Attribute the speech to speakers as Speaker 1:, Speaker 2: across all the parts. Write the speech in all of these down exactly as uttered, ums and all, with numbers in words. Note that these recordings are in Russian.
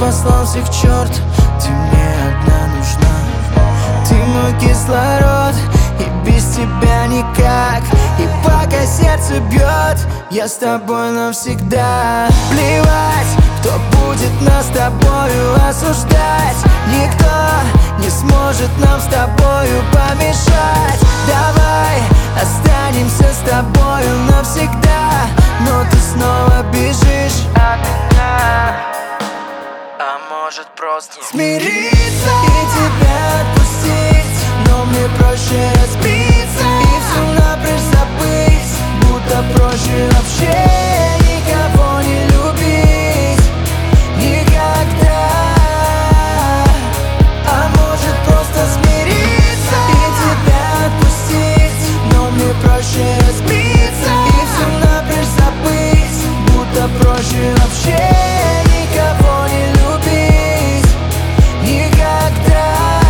Speaker 1: послал всех к черту, ты мне одна нужна. Ты мой кислород, и без тебя никак. И пока сердце бьет, я с тобой навсегда. Плевать, кто будет нас с тобою осуждать. Никто не сможет нам с тобою помешать. Давай останемся с тобою навсегда. Но ты снова бежишь от меня. А может просто смириться и тебя отпустить. Но мне проще разбиться и все напрочь забыть. Будто проще вообще никого не любить никогда. А может просто смириться и тебя отпустить. Но мне проще разбиться и все напрочь забыть. Будто проще вообще никого не любить никогда.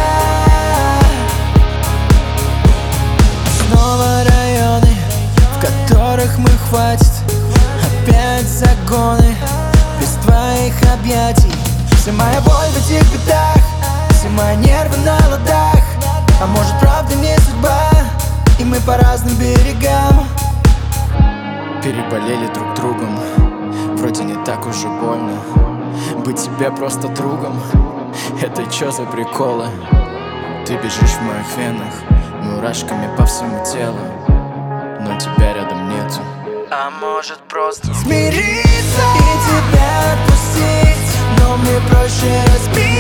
Speaker 1: Снова районы, в которых мы хватит. Опять загоны, без твоих объятий. Вся моя боль в этих бедах, все мои нервы на ладах. А может правда не судьба, и мы по разным берегам. Переболели друг другом, вроде не так уже больно. Быть тебе просто другом, это чё за приколы? Ты бежишь в моих венах, мурашками по всему телу. Но тебя рядом нету. А может просто смириться и тебя отпустить. Но мне проще разбить